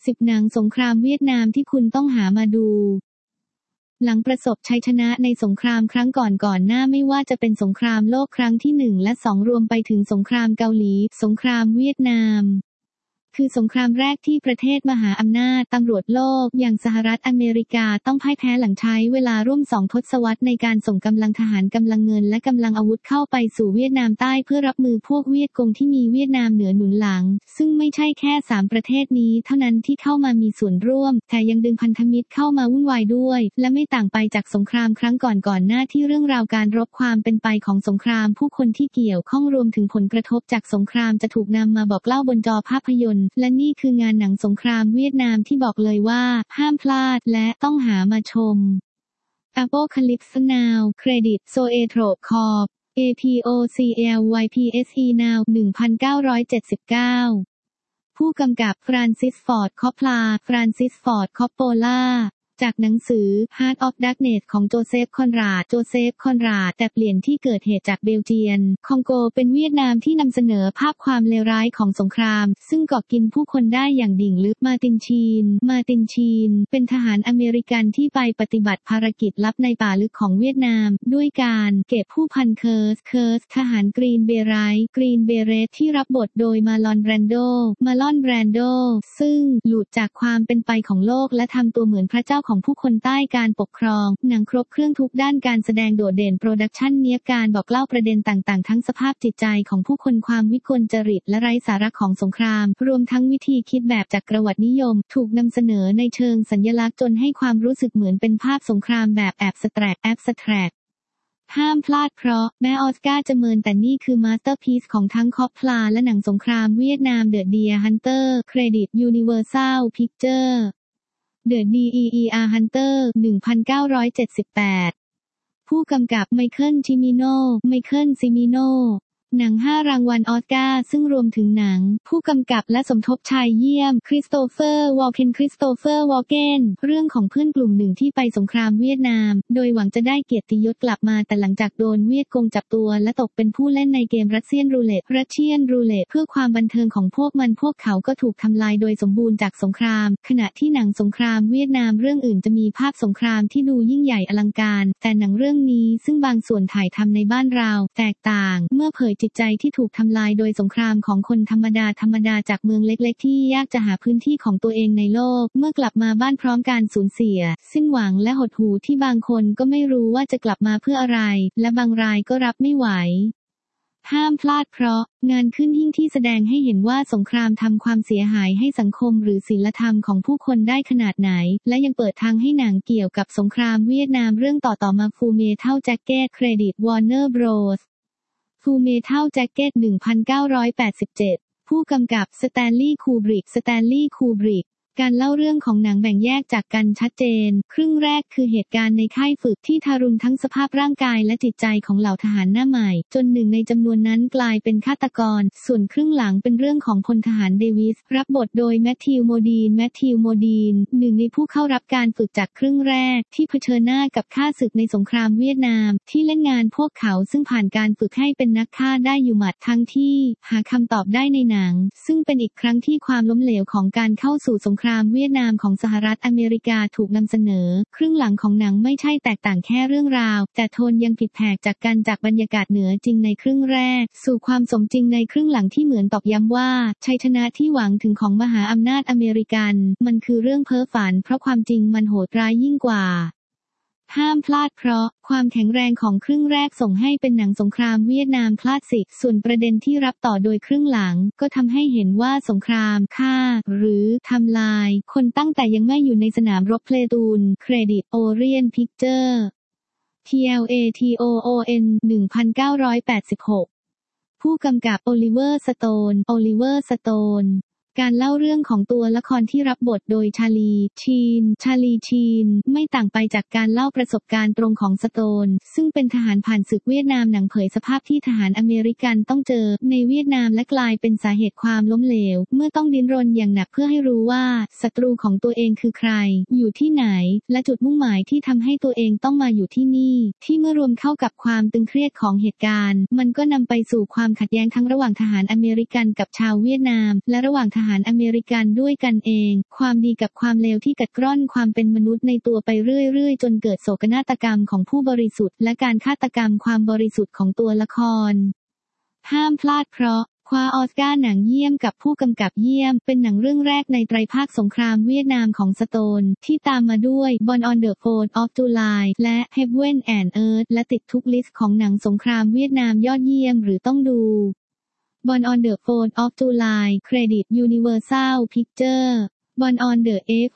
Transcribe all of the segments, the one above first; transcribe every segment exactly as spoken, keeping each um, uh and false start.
สิบ หนังสงครามเวียดนามที่คุณต้องหามาดูหลังประสบชัยชนะในสงครามครั้งก่อนก่อนหน้าไม่ว่าจะเป็นสงครามโลกครั้งที่หนึ่งและสองรวมไปถึงสงครามเกาหลีสงครามเวียดนามคือสงครามแรกที่ประเทศมหาอำนาจตำรวจโลกอย่างสหรัฐอเมริกาต้องพ่ายแพ้หลังใช้เวลาร่วมสองทศวรรษในการส่งกำลังทหารกำลังเงินและกำลังอาวุธเข้าไปสู่เวียดนามใต้เพื่อรับมือพวกเวียดกงที่มีเวียดนามเหนือหนุนหลังซึ่งไม่ใช่แค่สามประเทศนี้เท่านั้นที่เข้ามามีส่วนร่วมแต่ยังดึงพันธมิตรเข้ามาวุ่นวายด้วยและไม่ต่างไปจากสงครามครั้งก่อนก่อนหน้าที่เรื่องราวการรบความเป็นไปของสงครามผู้คนที่เกี่ยวข้องรวมถึงผลกระทบจากสงครามจะถูกนำมาบอกเล่าบนจอภาพยนตร์และนี่คืองานหนังสงครามเวียดนามที่บอกเลยว่าห้ามพลาดและต้องหามาชม Apocalypse Now เครดิต Zoetrope Corp เอ พี โอ ซี แอล วาย พี เอส อี Now หนึ่งพันเก้าร้อยเจ็ดสิบเก้า ผู้กำกับฟรานซิส ฟอร์ด คอปพลาฟรานซิส ฟอร์ด คอปโปล่าจากหนังสือ Heart of Darkness ของโจเซฟ คอนราด โจเซฟ คอนราดแต่เปลี่ยนที่เกิดเหตุจากเบลเจียน คองโกเป็นเวียดนามที่นำเสนอภาพความเลวร้ายของสงครามซึ่งก่อกินผู้คนได้อย่างดิ่งลึกมาตินชีน มาตินชีน เป็นทหารอเมริกันที่ไปปฏิบัติภารกิจลับในป่าลึกของเวียดนามด้วยการเก็บผู้พันเคิร์ส เคิร์ส ทหารกรีนเบไรท์กรีนเบเรตที่รับบทโดยมาลอน แบรนโด มาลอน แบรนโด ซึ่งหลุดจากความเป็นไปของโลกและทำตัวเหมือนพระเจ้าของผู้คนใต้การปกครองหนังครบเครื่องทุกด้านการแสดงโดดเด่นโปรดักชันเนียบการบอกเล่าประเด็นต่างๆทั้งสภาพจิตใจของผู้คนความวิกลจริตและไร้สาระของสงครามรวมทั้งวิธีคิดแบบจักรวรรดินิยมถูกนำเสนอในเชิงสัญลักษณ์จนให้ความรู้สึกเหมือนเป็นภาพสงครามแบบแอบสแตรกแอบสแตรกห้ามพลาดเพราะแม้ออสการ์จะเมินแต่นี่คือมาสเตอร์พีซของทั้งคอปพลาและหนังสงครามเวียดนามเดอะเดียร์ฮันเตอร์เครดิตยูนิเวอร์แซลพิกเจอร์The ดี อี อี อาร์ Hunter หนึ่งพันเก้าร้อยเจ็ดสิบแปด ผู้กำกับไมเคิล ชิมิโน ไมเคิล ซิมิโน หนังห้ารางวัลออสการ์ซึ่งรวมถึงหนังผู้กำกับและสมทบชายเยี่ยมคริสโตเฟอร์วอลเคนคริสโตเฟอร์วอลเกนเรื่องของเพื่อนกลุ่มหนึ่งที่ไปสงครามเวียดนามโดยหวังจะได้เกียรติยศกลับมาแต่หลังจากโดนเวียดกงจับตัวและตกเป็นผู้เล่นในเกมรัสเซียนรูเล็ตรัสเซียนรูเล็ตเพื่อความบันเทิงของพวกมันพวกเขาก็ถูกทำลายโดยสมบูรณ์จากสงครามขณะที่หนังสงครามเวียดนามเรื่องอื่นจะมีภาพสงครามที่ดูยิ่งใหญ่อลังการแต่หนังเรื่องนี้ซึ่งบางส่วนถ่ายทำในบ้านเราแตกต่างเมื่อเผยจิตใจที่ถูกทำลายโดยสงครามของคนธรรมดาธรรมดาจากเมืองเล็กๆที่ยากจะหาพื้นที่ของตัวเองในโลกเมื่อกลับมาบ้านพร้อมการสูญเสียสิ้นหวังและหดหู่ที่บางคนก็ไม่รู้ว่าจะกลับมาเพื่ออะไรและบางรายก็รับไม่ไหวห้ามพลาดเพราะงานขึ้นหิ้งที่แสดงให้เห็นว่าสงครามทำความเสียหายให้สังคมหรือศีลธรรมของผู้คนได้ขนาดไหนและยังเปิดทางให้หนังเกี่ยวกับสงครามเวียดนามเรื่องต่อๆมาฟูลเมทัลแจ็คเก็ตเครดิตวอร์เนอร์บรอสฟูลเมทัลแจ็คเก็ตหนึ่งพันเก้าร้อยแปดสิบเจ็ดผู้กำกับสแตนลีย์คูบริกสแตนลีย์คูบริกการเล่าเรื่องของหนังแบ่งแยกจากกันชัดเจนครึ่งแรกคือเหตุการณ์ในค่ายฝึกที่ทารุณทั้งสภาพร่างกายและจิตใจของเหล่าทหารหน้าใหม่จนหนึ่งในจำนวนนั้นกลายเป็นฆาตกรส่วนครึ่งหลังเป็นเรื่องของพลทหารเดวิสรับบทโดยแมทธิวโมดีนแมทธิวโมดีนหนึ่งในผู้เข้ารับการฝึกจากครึ่งแรกที่เผชิญหน้ากับข้าศึกในสงครามเวียดนามที่เล่นงานพวกเขาซึ่งผ่านการฝึกให้เป็นนักฆ่าได้อยู่หมัดทั้งที่หาคำตอบได้ในหนังซึ่งเป็นอีกครั้งที่ความล้มเหลวของการเข้าสู่สงครามเวียดนามของสหรัฐอเมริกาถูกนำเสนอครึ่งหลังของหนังไม่ใช่แตกต่างแค่เรื่องราวแต่โทนยังผิดแผกจากกันจากบรรยากาศเหนือจริงในครึ่งแรกสู่ความสมจริงในครึ่งหลังที่เหมือนตอกย้ำว่าชัยชนะที่หวังถึงของมหาอำนาจอเมริกันมันคือเรื่องเพ้อฝันเพราะความจริงมันโหดร้ายยิ่งกว่าห้ามพลาดเพราะความแข็งแรงของครึ่งแรกส่งให้เป็นหนังสงครามเวียดนามคลาสสิกส่วนประเด็นที่รับต่อโดยครึ่งหลังก็ทำให้เห็นว่าสงครามฆ่าหรือทำลายคนตั้งแต่ยังไม่อยู่ในสนามรบเพลตูนเครดิตโอเรียนพิกเจอร์ ที แอล เอ ที โอ โอ เอ็น หนึ่งพันเก้าร้อยแปดสิบหก ผู้กำกับโอลิเวอร์สโตนโอลิเวอร์สโตนการเล่าเรื่องของตัวละครที่รับบทโดยชาลีชีนชาลีชีนไม่ต่างไปจากการเล่าประสบการณ์ตรงของสโตนซึ่งเป็นทหารผ่านศึกเวียดนามหนังเผยสภาพที่ทหารอเมริกันต้องเจอในเวียดนามและกลายเป็นสาเหตุความล้มเหลวเมื่อต้องดิ้นรนอย่างหนักเพื่อให้รู้ว่าศัตรูของตัวเองคือใครอยู่ที่ไหนและจุดมุ่งหมายที่ทำให้ตัวเองต้องมาอยู่ที่นี่ที่เมื่อรวมเข้ากับความตึงเครียดของเหตุการณ์มันก็นำไปสู่ความขัดแย้งทั้งระหว่างทหารอเมริกันกับชาวเวียดนามและระหว่างทหารอเมริกันด้วยกันเองความดีกับความเลวที่กัดกร่อนความเป็นมนุษย์ในตัวไปเรื่อยๆจนเกิดโศกนาฏกรรมของผู้บริสุทธิ์และการฆาตกรรมความบริสุทธิ์ของตัวละครห้ามพลาดเพราะคว้าออสการ์หนังเยี่ยมกับผู้กำกับเยี่ยมเป็นหนังเรื่องแรกในไตรภาคสงครามเวียดนามของสโตนที่ตามมาด้วย Born on the fourth of July และ Heaven and Earth และติดทุกลิสต์ของหนังสงครามเวียดนามยอดเยี่ยมหรือต้องดู Born on the fourth of July เครดิต Universal Pictures Born on the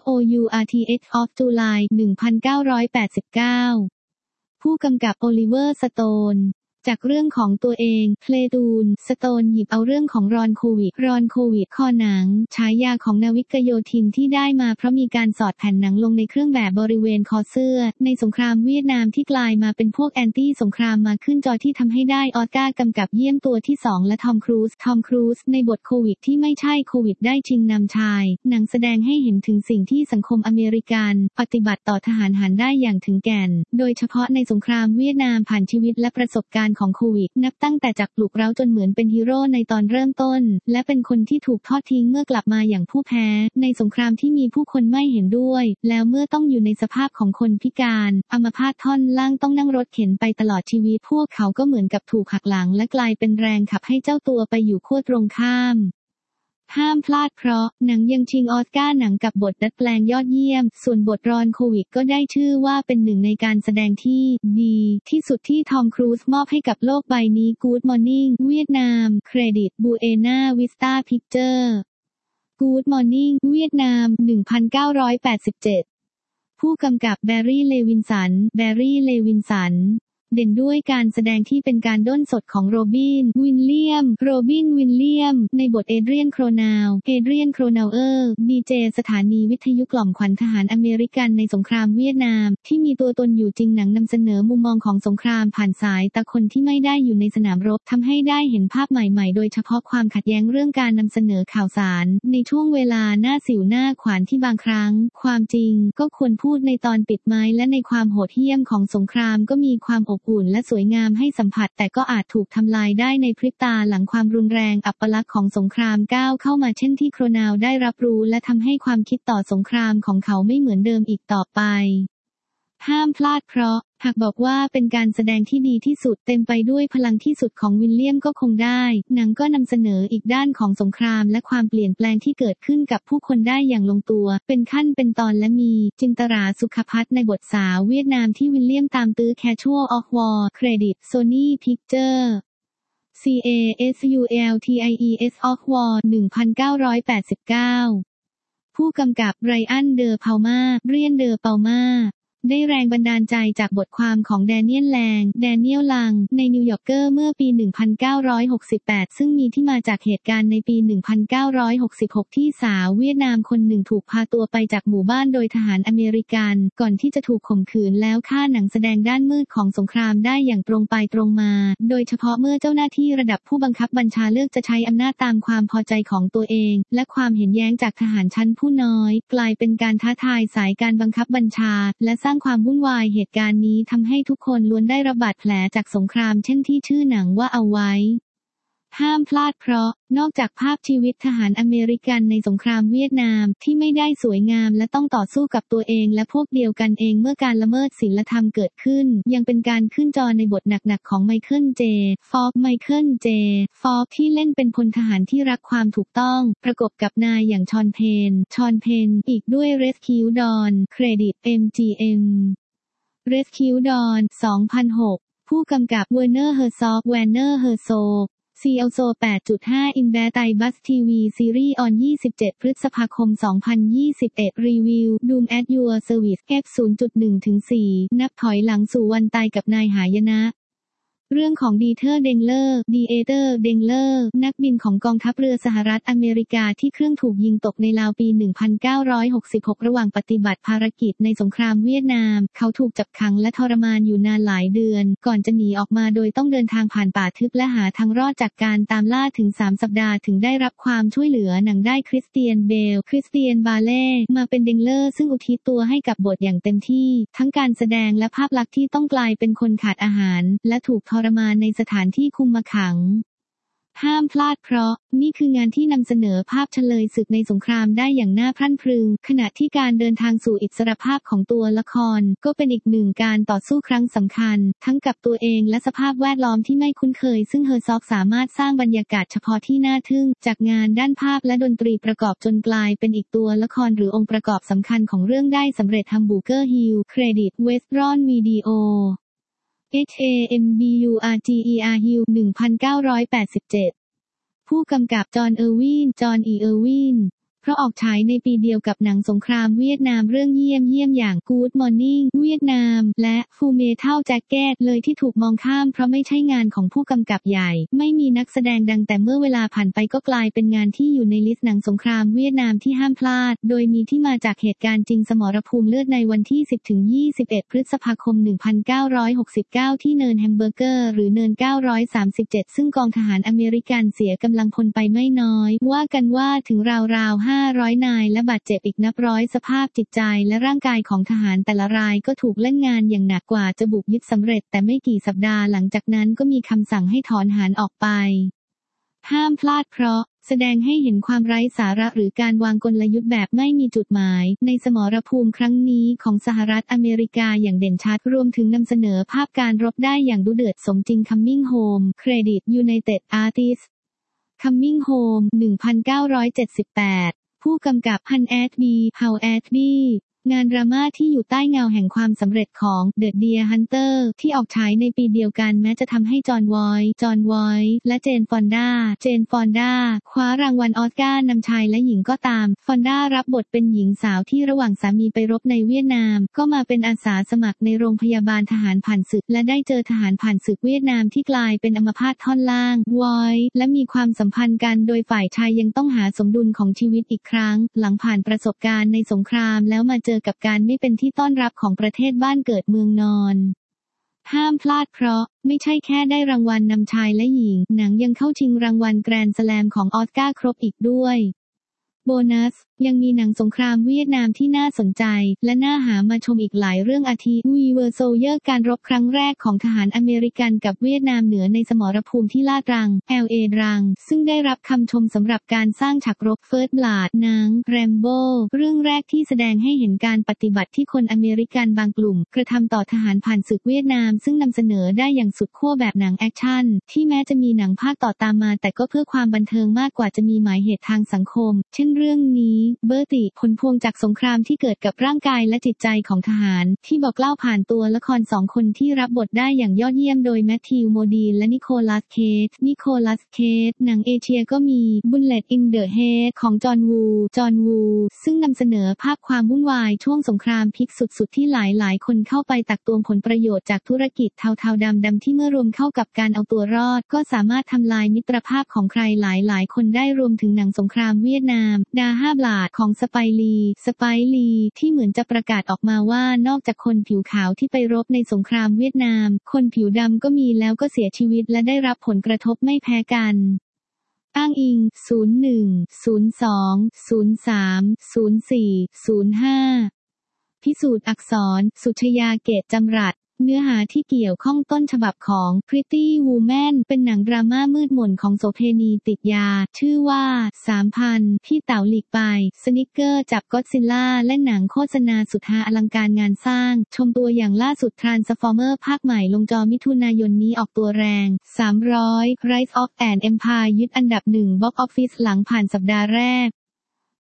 fourth of July หนึ่งพันเก้าร้อยแปดสิบเก้า ผู้กำกับโอลิเวอร์สโตนจากเรื่องของตัวเองเพลตูนสโตนหยิบเอาเรื่องของรอนโควิดรอนโควิดคอหนังฉายาของนาวิกโยธินที่ได้มาเพราะมีการสอดแผ่นหนังลงในเครื่องแบบบริเวณคอเสื้อในสงครามเวียดนามที่กลายมาเป็นพวกแอนตี้สงครามมาขึ้นจอที่ทำให้ได้ออสการ์กำกับเยี่ยมตัวที่สองและทอมครูซทอมครูซในบทโควิดที่ไม่ใช่โควิดได้ชิงนำชายหนังแสดงให้เห็นถึงสิ่งที่สังคมอเมริกันปฏิบัติต่อทหารหันได้อย่างถึงแก่นโดยเฉพาะในสงครามเวียดนามผ่านชีวิตและประสบการณ์ของโควิดนับตั้งแต่จากปลุกเร้าจนเหมือนเป็นฮีโร่ในตอนเริ่มต้นและเป็นคนที่ถูกทอดทิ้งเมื่อกลับมาอย่างผู้แพ้ในสงครามที่มีผู้คนไม่เห็นด้วยแล้วเมื่อต้องอยู่ในสภาพของคนพิการอัมพาตท่อนล่างต้องนั่งรถเข็นไปตลอดชีวิตพวกเขาก็เหมือนกับถูกหักหลังและกลายเป็นแรงขับให้เจ้าตัวไปอยู่ขั้วตรงข้ามห้ามพลาดเพราะหนังยังชิงออสการ์หนังกับบทดัดแปลงยอดเยี่ยมส่วนบทรอนโควิดก็ได้ชื่อว่าเป็นหนึ่งในการแสดงที่ดีที่สุดที่ทอมครูซมอบให้กับโลกใบนี้ Good Morning เวียดนามเครดิต Buena Vista Pictures Good Morning เวียดนาม หนึ่งพันเก้าร้อยแปดสิบเจ็ด ผู้กำกับแบร์รี่เลวินสันแบร์รี่เลวินสันเด่นด้วยการแสดงที่เป็นการด้นสดของโรบินวินเลียมโรบินวินเลียมในบทเอเดรียนโครนาวเอเดรียนโครนาวเออร์ดีเจสถานีวิทยุกล่อมขวัญทหารอเมริกันในสงครามเวียดนามที่มีตัวตนอยู่จริงหนังนำเสนอมุมมองของสงครามผ่านสายตาคนที่ไม่ได้อยู่ในสนามรบทำให้ได้เห็นภาพใหม่ๆโดยเฉพาะความขัดแย้งเรื่องการนำเสนอข่าวสารในช่วงเวลาหน้าสิวหน้าขวานที่บางครั้งความจริงก็ควรพูดในตอนปิดไม้และในความโหดเหี้ยมของสงครามก็มีความอบอุ่นและสวยงามให้สัมผัสแต่ก็อาจถูกทำลายได้ในพริบตาหลังความรุนแรงอัปลักษณ์ของสงครามก้าวเข้ามาเช่นที่โครนาวได้รับรู้และทำให้ความคิดต่อสงครามของเขาไม่เหมือนเดิมอีกต่อไปห้ามพลาดเพราะหากบอกว่าเป็นการแสดงที่ดีที่สุดเต็มไปด้วยพลังที่สุดของวิลเลียมก็คงได้หนังก็นำเสนออีกด้านของสงครามและความเปลี่ยนแปลงที่เกิดขึ้นกับผู้คนได้อย่างลงตัวเป็นขั้นเป็นตอนและมีจินตราสุขภัทรในบทสาวเวียดนามที่วิลเลียมตามตื้อ Casual of War เครดิต Sony Pictures C A S U L T I E S of War หนึ่งพันเก้าร้อยแปดสิบเก้า ผู้กำกับไรอันเดอร์พาลมาเรียนเดอร์เปามาได้แรงบันดาลใจจากบทความของแดเนียลแลงแดเนียลลังในนิวยอร์กเกอร์เมื่อปี หนึ่งพันเก้าร้อยหกสิบแปด ซึ่งมีที่มาจากเหตุการณ์ในปี หนึ่งพันเก้าร้อยหกสิบหก ที่สาวเวียดนามคนหนึ่งถูกพาตัวไปจากหมู่บ้านโดยทหารอเมริกันก่อนที่จะถูกข่มขืนแล้วฆ่าหนังแสดงด้านมืดของสงครามได้อย่างตรงไปตรงมาโดยเฉพาะเมื่อเจ้าหน้าที่ระดับผู้บังคับบัญชาเลือกจะใช้อำนาจตามความพอใจของตัวเองและความเห็นแย้งจากทหารชั้นผู้น้อยกลายเป็นการท้าทายสายการบังคับบัญชาและสร้างความวุ่นวายเหตุการณ์นี้ทำให้ทุกคนล้วนได้รับบาดแผลจากสงครามเช่นที่ชื่อหนังว่าเอาไว้ห้ามพลาดเพราะนอกจากภาพชีวิตทหารอเมริกันในสงครามเวียดนามที่ไม่ได้สวยงามและต้องต่อสู้กับตัวเองและพวกเดียวกันเองเมื่อการละเมิดศีลธรรมเกิดขึ้นยังเป็นการขึ้นจอในบทหนักๆของไมเคิลเจฟอกไมเคิลเจฟอกที่เล่นเป็นพลทหารที่รักความถูกต้องประกบกับนายอย่างชอนเพนชอนเพนอีกด้วยเรสคิวดอนเครดิต เอ็ม จี เอ็มRescue Dawn สองพันหก ผู้กำกับ Werner Herzog Werner Herzog ซี แอล โซ แปดจุดห้า In Bad I Bus ที วี Series on ยี่สิบเจ็ด พฤษภาคม สองพันยี่สิบเอ็ด รีวิว Doom at Your Service เอฟ ศูนย์จุดหนึ่งถึงสี่ นับถอยหลังสู่วันตายกับนายหายนะเรื่องของดีเทอร์เดงเลอร์ดีเอเตอร์เดงเลอร์นักบินของกองทัพเรือสหรัฐอเมริกาที่เครื่องถูกยิงตกในลาวปี หนึ่งพันเก้าร้อยหกสิบหก ระหว่างปฏิบัติภารกิจในสงครามเวียดนามเขาถูกจับขังและทรมานอยู่นานหลายเดือนก่อนจะหนีออกมาโดยต้องเดินทางผ่านป่าทึบและหาทางรอดจากการตามล่าถึงสามสัปดาห์ถึงได้รับความช่วยเหลือหนังได้คริสเตียนเบลคริสเตียนบาเล่มาเป็นเดงเลอร์ซึ่งอุทิศตัวให้กับบทอย่างเต็มที่ทั้งการแสดงและภาพลักษณ์ที่ต้องกลายเป็นคนขาดอาหารและถูกทรมานในสถานที่คุมขังห้ามพลาดเพราะนี่คืองานที่นำเสนอภาพเฉลยศึกในสงครามได้อย่างน่าพรั่นพรึงขณะที่การเดินทางสู่อิสรภาพของตัวละครก็เป็นอีกหนึ่งการต่อสู้ครั้งสำคัญทั้งกับตัวเองและสภาพแวดล้อมที่ไม่คุ้นเคยซึ่งเฮอร์ซอกสามารถสร้างบรรยากาศเฉพาะที่น่าทึ่งจากงานด้านภาพและดนตรีประกอบจนกลายเป็นอีกตัวละครหรือองค์ประกอบสำคัญของเรื่องได้สำเร็จฮัมบูเกอร์ฮิลเครดิตเวสต์รอนวิดีโอH A M B U R G E R Hill หนึ่งพันเก้าร้อยแปดสิบเจ็ด ผู้กำกับจอห์น เออร์วิน จอห์น อี เออร์วิน เพราะออกฉายในปีเดียวกับหนังสงครามเวียดนามเรื่องเยี่ยมเยี่ยมอย่าง Good Morning เวียดนามและ Full Metal Jacket เลยที่ถูกมองข้ามเพราะไม่ใช่งานของผู้กำกับใหญ่ไม่มีนักแสดงดังแต่เมื่อเวลาผ่านไปก็กลายเป็นงานที่อยู่ในลิสต์หนังสงครามเวียดนามที่ห้ามพลาดโดยมีที่มาจากเหตุการณ์จริงสมรภูมิเลือดในวันที่ สิบถึงยี่สิบเอ็ด พฤษภาคม หนึ่งพันเก้าร้อยหกสิบเก้า ที่เนินแฮมเบอร์เกอร์หรือเนินเก้าร้อยสามสิบเจ็ดซึ่งกองทหารอเมริกันเสียกำลังพลไปไม่น้อยว่ากันว่าถึงราวๆห้าร้อยนายและบาดเจ็บอีกนับร้อยสภาพจิตใจและร่างกายของทหารแต่ละรายก็ถูกเล่นงานอย่างหนักกว่าจะบุกยึดสำเร็จแต่ไม่กี่สัปดาห์หลังจากนั้นก็มีคำสั่งให้ถอนทหารออกไปห้ามพลาดเพราะแสดงให้เห็นความไร้สาระหรือการวางกลยุทธ์แบบไม่มีจุดหมายในสมรภูมิครั้งนี้ของสหรัฐอเมริกาอย่างเด่นชัดรวมถึงนำเสนอภาพการรบได้อย่างดุเดือดสมจริง Coming Home เครดิต United Artists Coming Home หนึ่งพันเก้าร้อยเจ็ดสิบแปดผู้กำกับฮันแอดบีเฮาแอดบีงานดราม่าที่อยู่ใต้เงาแห่งความสำเร็จของ The Deer Hunter ที่ออกฉายในปีเดียวกันแม้จะทำให้จอห์นวอยจอห์นวอยและเจนฟอนดาเจนฟอนดาคว้ารางวัลออสการ์นำชายและหญิงก็ตามฟอนดารับบทเป็นหญิงสาวที่ระหว่างสามีไปรบในเวียดนามก็มาเป็นอาสาสมัครในโรงพยาบาลทหารผ่านศึกและได้เจอทหารผ่านศึกเวียดนามที่กลายเป็นอัมพาตท่อนล่างวอยและมีความสัมพันธ์กันโดยฝ่ายชายยังต้องหาสมดุลของชีวิตอีกครั้งหลังผ่านประสบการณ์ในสงครามแล้วมาเจอกับการไม่เป็นที่ต้อนรับของประเทศบ้านเกิดเมืองนอนห้ามพลาดเพราะไม่ใช่แค่ได้รางวัลนำชายและหญิงหนังยังเข้าชิงรางวัลแกรนด์สแลมของออสการ์ครบอีกด้วยโบนัสยังมีหนังสงครามเวียดนามที่น่าสนใจและน่าหามาชมอีกหลายเรื่องอาทิ We Were Soldiers การรบครั้งแรกของทหารอเมริกันกับเวียดนามเหนือในสมรภูมิที่ลาดรัง แอล เอ รังซึ่งได้รับคำชมสำหรับการสร้างฉากรบ First Blood หนัง Rambo เรื่องแรกที่แสดงให้เห็นการปฏิบัติที่คนอเมริกันบางกลุ่มกระทำต่อทหารผ่านศึกเวียดนามซึ่งนำเสนอได้อย่างสุดขั้วแบบหนังแอคชั่นที่แม้จะมีหนังภาคต่อตามมาแต่ก็เพื่อความบันเทิงมากกว่าจะมีหมายเหตุทางสังคมเช่นเรื่องนี้เบอร์ติผลพวงจากสงครามที่เกิดกับร่างกายและจิตใจของทหารที่บอกเล่าผ่านตัวละครสองคนที่รับบทได้อย่างยอดเยี่ยมโดยแมทธิว โมดีนและนิโคลัส เคจนิโคลัส เคจหนังเอเชียก็มี Bullet in the Head ของจอห์น วู จอห์น วู ซึ่งนำเสนอภาพความวุ่นวายช่วงสงครามพลิกสุดๆที่หลายๆคนเข้าไปตักตวงผลประโยชน์จากธุรกิจเทาๆดำๆที่เมื่อรวมเข้ากับการเอาตัวรอดก็สามารถทำลายมิตรภาพของใครหลายๆคนได้รวมถึงหนังสงครามเวียดนามดาห้าบลาดของสไปลีสไปลีที่เหมือนจะประกาศออกมาว่านอกจากคนผิวขาวที่ไปรบในสงครามเวียดนามคนผิวดำก็มีแล้วก็เสียชีวิตและได้รับผลกระทบไม่แพ้กันอ้างอิงศูนย์ หนึ่ง ศูนย์ สอง ศูนย์ สาม ศูนย์ สี่ ศูนย์ ห้าพิสูจน์อักษรสุชยาเกตจำรัดเนื้อหาที่เกี่ยวข้องต้นฉบับของ Pretty Woman เป็นหนังดราม่ามืดมนของโสเภณีติดยาชื่อว่า สามพัน พี่เต๋าหลีกไปสนิกเกอร์จับก็อดซิลล่าและหนังโฆษณาสุดฮาอลังการงานสร้างชมตัวอย่างล่าสุด Transformer ภาคใหม่ลงจอมิถุนายนนี้ออกตัวแรงสามร้อย Rise of an Empire ยึดอันดับหนึ่ง Box Office หลังผ่านสัปดาห์แรก